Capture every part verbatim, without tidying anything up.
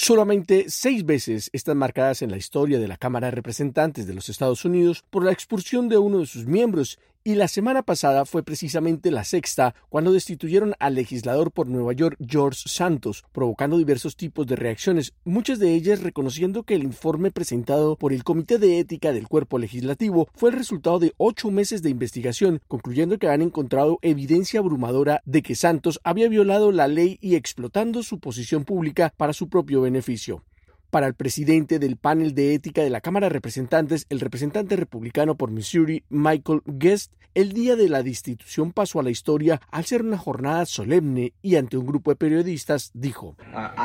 Solamente seis veces están marcadas en la historia de la Cámara de Representantes de los Estados Unidos por la expulsión de uno de sus miembros, y la semana pasada fue precisamente la sexta cuando destituyeron al legislador por Nueva York George Santos, provocando diversos tipos de reacciones, muchas de ellas reconociendo que el informe presentado por el Comité de Ética del Cuerpo Legislativo fue el resultado de ocho meses de investigación, concluyendo que han encontrado evidencia abrumadora de que Santos había violado la ley y explotando su posición pública para su propio beneficio. Para el presidente del panel de ética de la Cámara de Representantes, el representante republicano por Missouri, Michael Guest, el día de la destitución pasó a la historia al ser una jornada solemne y ante un grupo de periodistas dijo: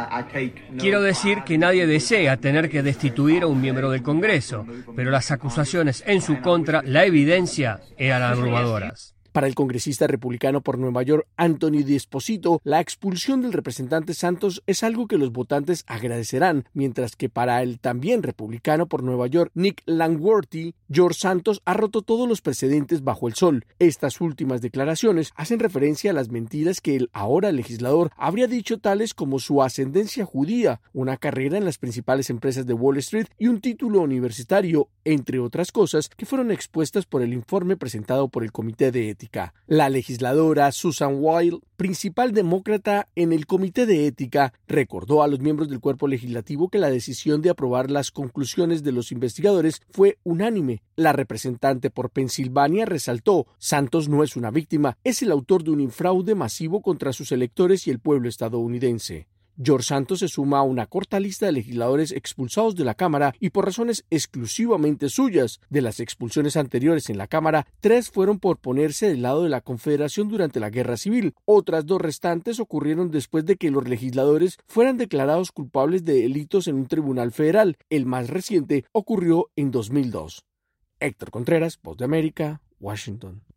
Quiero decir que nadie desea tener que destituir a un miembro del Congreso, pero las acusaciones en su contra, la evidencia, eran abrumadoras. Para el congresista republicano por Nueva York, Anthony D'Esposito, la expulsión del representante Santos es algo que los votantes agradecerán, mientras que para el también republicano por Nueva York, Nick Langworthy, George Santos ha roto todos los precedentes bajo el sol. Estas últimas declaraciones hacen referencia a las mentiras que el ahora legislador habría dicho, tales como su ascendencia judía, una carrera en las principales empresas de Wall Street y un título universitario, entre otras cosas que fueron expuestas por el informe presentado por el Comité de Ética. La legisladora Susan Wild, principal demócrata en el Comité de Ética, recordó a los miembros del cuerpo legislativo que la decisión de aprobar las conclusiones de los investigadores fue unánime. La representante por Pensilvania resaltó: Santos no es una víctima, es el autor de un fraude masivo contra sus electores y el pueblo estadounidense. George Santos se suma a una corta lista de legisladores expulsados de la Cámara y por razones exclusivamente suyas. De las expulsiones anteriores en la Cámara, tres fueron por ponerse del lado de la Confederación durante la Guerra Civil. Otras dos restantes ocurrieron después de que los legisladores fueran declarados culpables de delitos en un tribunal federal. El más reciente ocurrió en dos mil dos. Héctor Contreras, Voz de América, Washington.